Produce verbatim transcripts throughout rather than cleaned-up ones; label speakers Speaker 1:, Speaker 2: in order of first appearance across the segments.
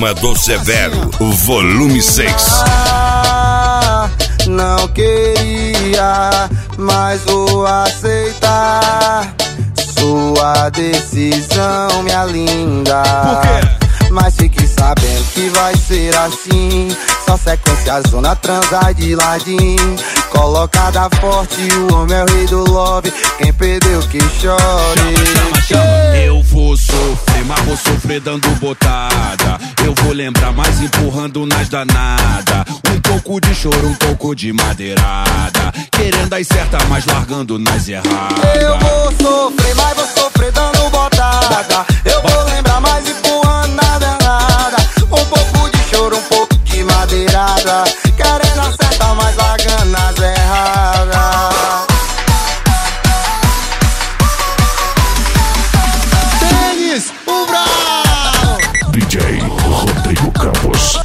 Speaker 1: Turma do Severo, volume seis.
Speaker 2: Ah, não queria, mas vou aceitar sua decisão, minha linda.
Speaker 3: Por quê?
Speaker 2: Mas fique sabendo que vai ser assim. Só sequência, zona, transar de ladinho. Colocada forte, o homem é o rei do love. Quem perdeu que chore.
Speaker 3: Chama, chama, chama. Eu vou sofrer, mas vou sofrer dando botada. Eu vou lembrar mais empurrando nas danadas. Um pouco de choro, um pouco de madeirada. Querendo as certas, mas largando nas erradas.
Speaker 2: Eu vou sofrer, mas vou sofrer dando botada. Eu vou lembrar mais empurrando na danada. Um pouco de choro, um pouco de madeirada. Querendo acertar, mas largando nas erradas. Tênis, o Brau!
Speaker 1: D J Rodrigo Campos.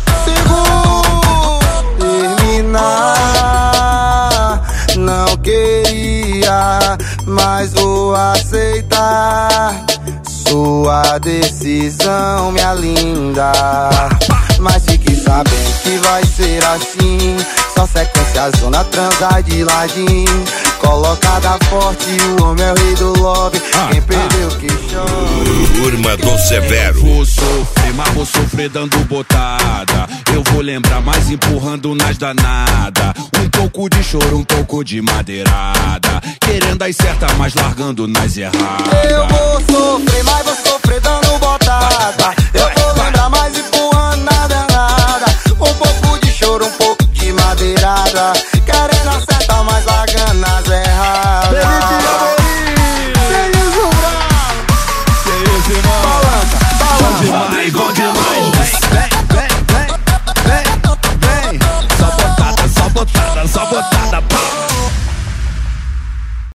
Speaker 2: Terminar, não queria, mas vou aceitar sua decisão, minha linda. Mas fique sabendo que vai ser assim. Só sequência, zona, transar de ladinho. Colocada forte, o homem é o rei do love. Quem perdeu que chore.
Speaker 1: Turma do Severo.
Speaker 3: Eu vou sofrer, mas vou sofrer dando botada. Eu vou lembrar mais empurrando nas danadas. Um pouco de choro, um pouco de madeirada. Querendo as certas, mas largando nas erradas.
Speaker 2: Eu vou sofrer, mas vou sofrer dando botada. Eu vou lembrar mais empurrando na danada. Um pouco de choro, um pouco de madeirada. Querendo acertar, mas largando nas erradas.